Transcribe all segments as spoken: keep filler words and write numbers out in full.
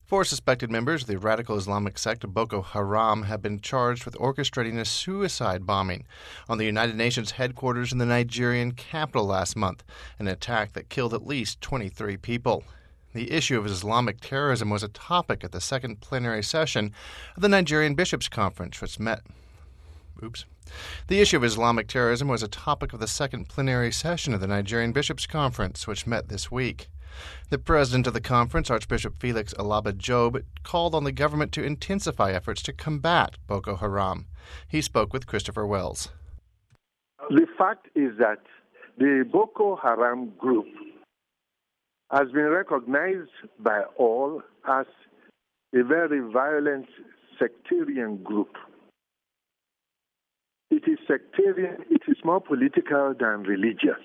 Four suspected members of the radical Islamic sect Boko Haram have been charged with orchestrating a suicide bombing on the United Nations headquarters in the Nigerian capital last month, an attack that killed at least twenty-three people. The issue of Islamic terrorism was a topic at the second plenary session of the Nigerian Bishops' Conference, which met. Oops. The issue of Islamic terrorism was a topic of the second plenary session of the Nigerian Bishops' Conference, which met this week. The president of the conference, Archbishop Felix Alaba Job, called on the government to intensify efforts to combat Boko Haram. He spoke with Christopher Wells. The fact is that the Boko Haram group has been recognized by all as a very violent sectarian group. It is sectarian, it is more political than religious.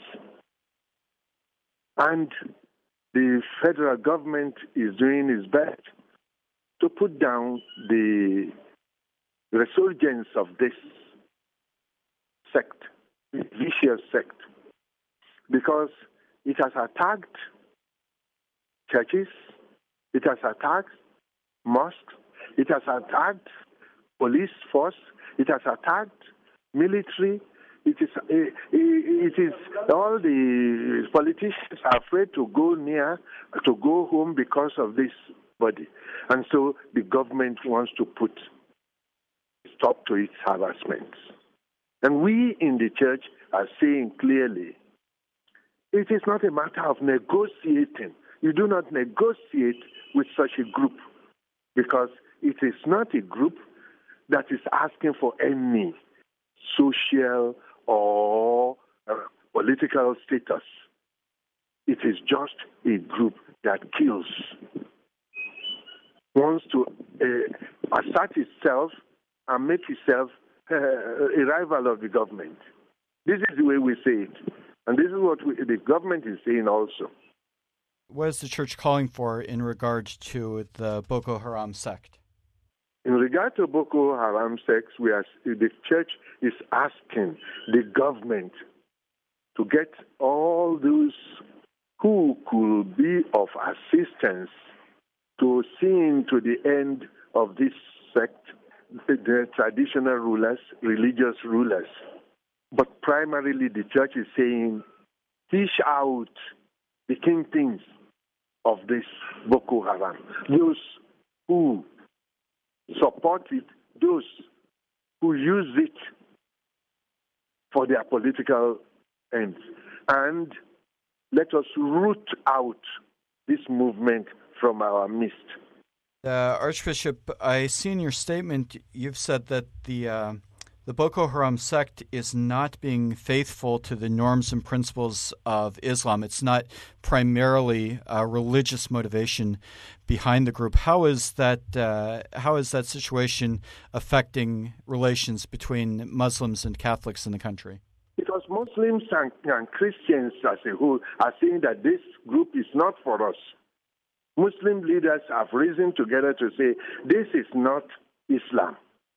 And the federal government is doing its best to put down the resurgence of this sect, this vicious sect, because it has attacked churches, it has attacked mosques, it has attacked police force, it has attacked military. It is, it is all the politicians are afraid to go near, to go home because of this body. And so the government wants to put a stop to its harassments. And we in the church are saying clearly, it is not a matter of negotiating. You do not negotiate with such a group because it is not a group that is asking for any social or uh, political status. It is just a group that kills, wants to uh, assert itself and make itself uh, a rival of the government. This is the way we say it. And this is what we, the government is saying also. What is the church calling for in regard to the Boko Haram sect? In regard to Boko Haram sect, we are, the church is asking the government to get all those who could be of assistance to seeing to the end of this sect, the traditional rulers, religious rulers. But primarily the church is saying, fish out the kingpins of this Boko Haram, those who support it, those who use it for their political ends. And let us root out this movement from our midst. Uh, Archbishop, I see in your statement you've said that the uh, the Boko Haram sect is not being faithful to the norms and principles of Islam. It's not primarily a religious motivation behind the group. How is that? Uh, how is that situation affecting relations between Muslims and Catholics in the country? Because Muslims and, and Christians as a whole are saying that this group is not for us. Muslim leaders have risen together to say this is not Islam.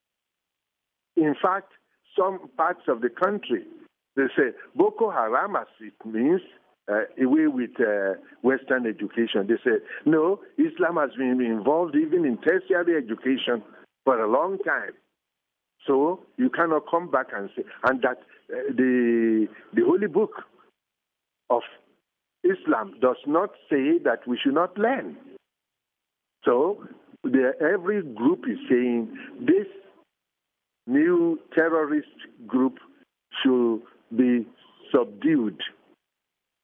In fact, some parts of the country, they say Boko Haram, as it means, uh, away with uh, Western education. They say, no, Islam has been involved even in tertiary education for a long time. So you cannot come back and say, and that uh, the the holy book of Islam does not say that we should not learn. So the, every group is saying this new terrorist group should be subdued.